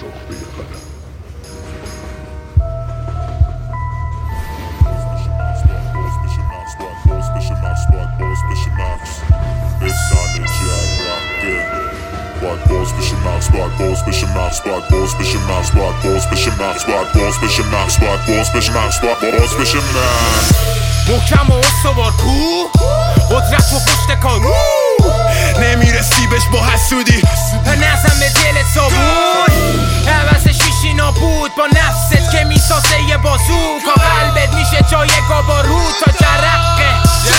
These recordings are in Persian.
شاخه قلم. باید باز بشه مغز، باید باز بشه مغز، باید باز بشه مغز، باید باز بشه مغز، باید باز بشه مغز، باید باز بشه مغز، باید باز بشه مغز. محکم و استوار کو قدرت و پشت کار نمیرسی بهش با حسودی نزن به دلت صابون عوضش میشی نابود با نفست که میسازه یه بازوک قلبت میشه جای گابارود تا جرقه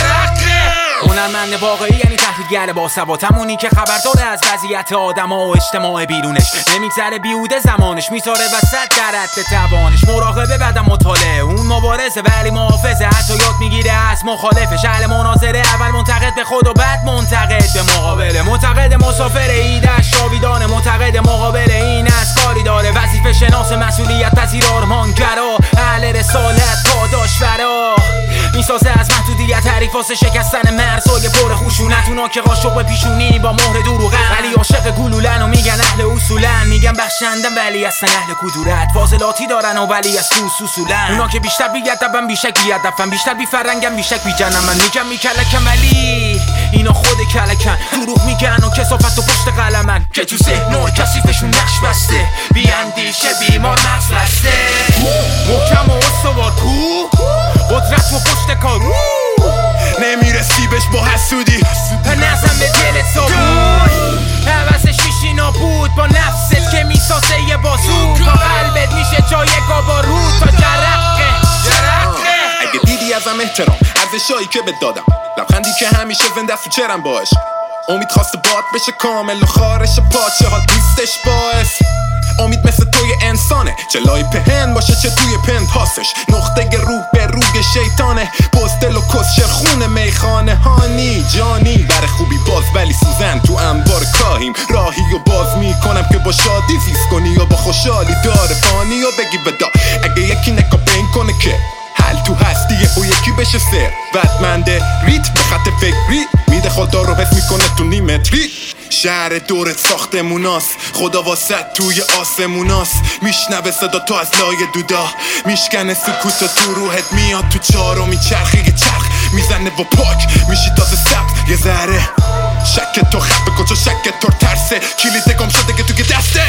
هنرمند واقعی یعنی تحلیلگر باسواد، همونی که خبر داره از وضعیت آدما و اجتماع بیرونش، نمیگذره بیهوده زمانش، میذاره وسط در حد توانش. مراقبه بعدم مطالعه، اون مبارزه ولی محافظه، حتی یاد میگیره از مخالفش. اهل مناظره، اول منتقد به خود و بعد منتقد به مقابله. معتقد مسافر ایدش راویدانه، معتقد مقابل این از کاری داره. وظیفه شناس، مسئولیت پذیر، آرمانگرا، اهل رسالت، پاداش فرا، میسازه از محدودیت حریف واسه شکستن مرزای پر خشونت. اونا که قاشق به پیشونی با مهر دروغن، ولی عاشق گلولن و میگن اهل اصولن. میگن بخشندن ولی اصلا اهل کدورت، فاضلاتی دارن و ولی از تو اصولن. اونا که بیشتر بیادبن بیشک بیادبن، بیشتر بیفرنگن بیشک بیجنن. من میگم میکلکن ولی اینا خود کلکن، دروغ میگن و کثافت و پشت قلمن که تو ذهن و کثیفشون نقش بسته. بی اندیشه بیمار مغز بسته، محکم و استوار کو قدرت و پشت کار نمیرسی بهش با حسودی نزن به دلت صابون عوضش میشی نابود با نفست که میسازه یه بازوک قلبت میشه جای گابارود تا جرقه. اگه دیدی ازم احترام، ارزشایی که بهت دادم، لبخندی که همیشه زنده است تو چرم باش، امید خواسته باد بشه کامل و خارش پاچه ها دوستش باعث. امید مثل توی انسانه، چه لای پهن باشه چه توی پنتاسش. نقطه روح به روی شیطانه، بزدل و کسشر خونه میخانه. هانی جانی بر خوبی باز ولی سوزن تو انبار کاهیم. راهی و باز میکنم که با شادی زیست کنی یا با خوشحالی داره فانی و بگی بدا. اگه یکی نکاپین کنه که حل تو هستیه و یکی بشه سر بدمنده ریت به خط فکری میده خدا رو حس میکنه تو نیمتری. شهر دورت ساختموناست، خدا واسط توی آسموناست. میشنوه صدا تو از لای دودا، میشکنه سکوت تو روحت میاد تو چارو میچرخی یه چرخ میزنه و پاک میشی تازه سبز یه ذره. شک تو خفه کجا شک تو ترسه، کلید گم شده که توی دسته.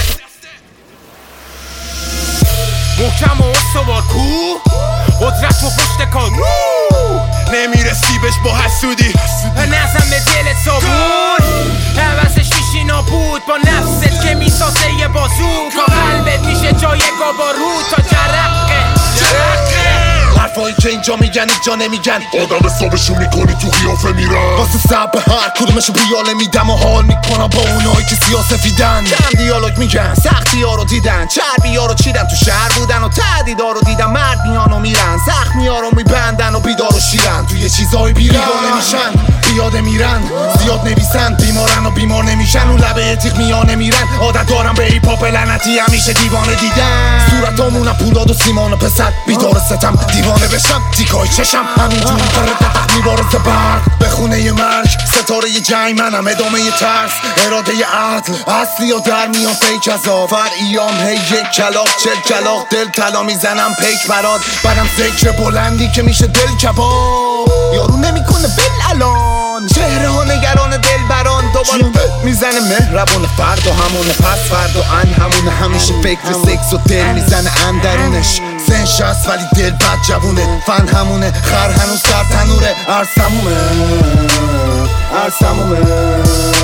محکم و استوار کو قدرت و پشت کار نمیرسی بهش با حسودی نزن به دلت صابون عوضش میشی نابود با نفست که میسازه یه بازوک قلبت میشه جای گابارود تا جرقه. حرفایی که اینجا میگن اینجا نمیگن، آدم حسابشون میکنی تو قیافه میرن. واسه سب به هر کدومشو بیاله میدم و حال میکنم با اونایی که سیاسفیدن. کم دیالوگ میگن، سختی ها رو دیدن، چربی ها رو چیدن، تو شهر بودن و تهدیدا رو دیدن. مرد میان و میرن، زخمی ها رو میبندن و بیدار و شیرن. توی چیزای بیگانه میشن، بیاده میرن، زیاد نویسن، بیمارن و بیمار نمیشن. اون لبه تیغ میانه میرن، عادت دارم به ایپاپ لعنتی همیشه دیوانه دیدن. صورتامونم پولاد و سیمان و پسر، بیدار ستم دیوانه بشم تیکای چشم. همینجوری پره میبارز برق به خونه ی مرگ، ستاره ی جنگ منم، ادامه ی ترس، اراده ی عدل اصلی و در میان فیک از آفر ایام. هی یک کلاق چل کلاق دل طلا میزنم پیک براد. برم ذکر بلندی که میشه دل کباب، یارو نمیکنه بل الان. چهره ها نگران دل بران، دوباره میزنه مهربون. فردا همونه پس فردا ان همونه، همیشه فکر سکس و دل میزنه اندرونش. سن شست ولی دل بد جوونه، فن همونه، خر هنوز در تنوره. ارسمومه